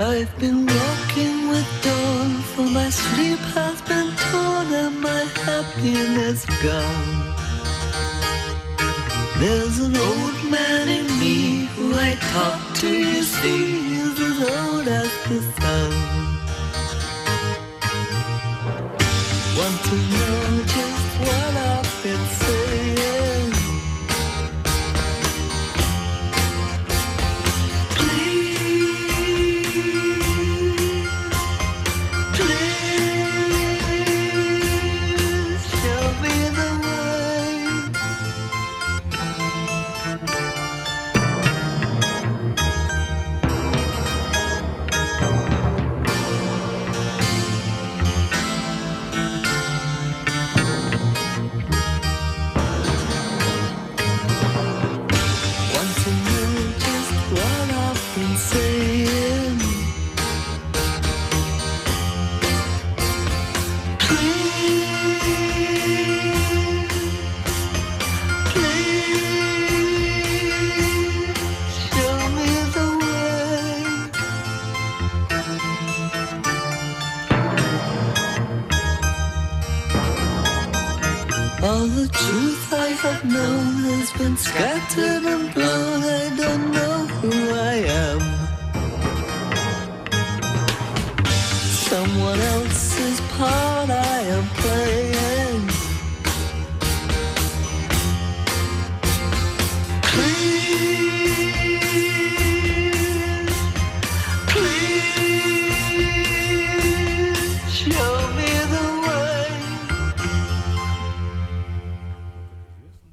I've been walking with dawn, for my sleep has been torn and my happiness gone. There's an old man in me who I talk to, you see, is as old as the sun. Want to know just what I've been saying? All the truth I have known has been scattered and blown. I don't know who I am. Someone else's part I